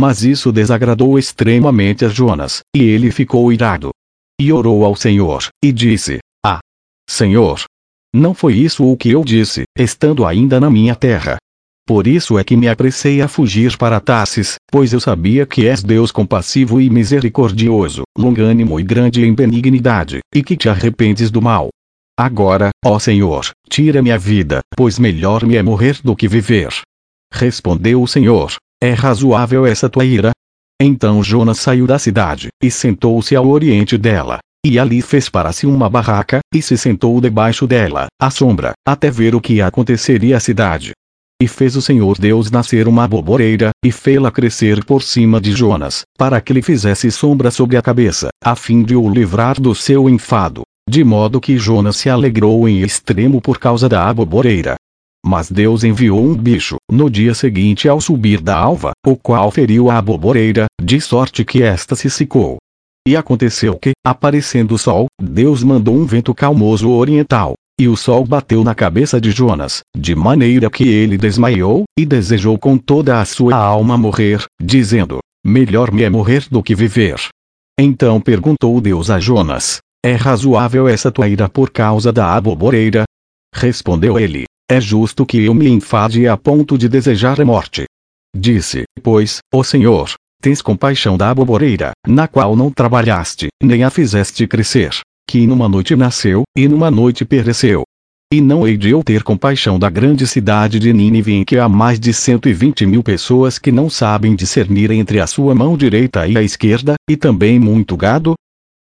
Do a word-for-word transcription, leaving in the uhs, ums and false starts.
Mas isso desagradou extremamente a Jonas, e ele ficou irado. E orou ao Senhor, e disse: Ah, Senhor! Não foi isso o que eu disse, estando ainda na minha terra. Por isso é que me apressei a fugir para Tarsis, pois eu sabia que és Deus compassivo e misericordioso, longânimo e grande em benignidade, e que te arrependes do mal. Agora, ó Senhor, tira-me a vida, pois melhor me é morrer do que viver. Respondeu o Senhor: É razoável essa tua ira? Então Jonas saiu da cidade, e sentou-se ao oriente dela. E ali fez para si uma barraca, e se sentou debaixo dela, à sombra, até ver o que aconteceria à cidade. E fez o Senhor Deus nascer uma aboboreira, e fê-la crescer por cima de Jonas, para que lhe fizesse sombra sobre a cabeça, a fim de o livrar do seu enfado. De modo que Jonas se alegrou em extremo por causa da aboboreira. Mas Deus enviou um bicho, no dia seguinte ao subir da alva, o qual feriu a aboboreira, de sorte que esta se secou. E aconteceu que, aparecendo o sol, Deus mandou um vento calmoso oriental, e o sol bateu na cabeça de Jonas, de maneira que ele desmaiou, e desejou com toda a sua alma morrer, dizendo: Melhor me é morrer do que viver. Então perguntou Deus a Jonas: É razoável essa tua ira por causa da aboboreira? Respondeu ele: É justo que eu me enfade a ponto de desejar a morte. Disse, pois, ó Senhor: Tens compaixão da aboboreira, na qual não trabalhaste, nem a fizeste crescer, que numa noite nasceu, e numa noite pereceu. E não hei de eu ter compaixão da grande cidade de Nínive, em que há mais de cento e vinte mil pessoas que não sabem discernir entre a sua mão direita e a esquerda, e também muito gado?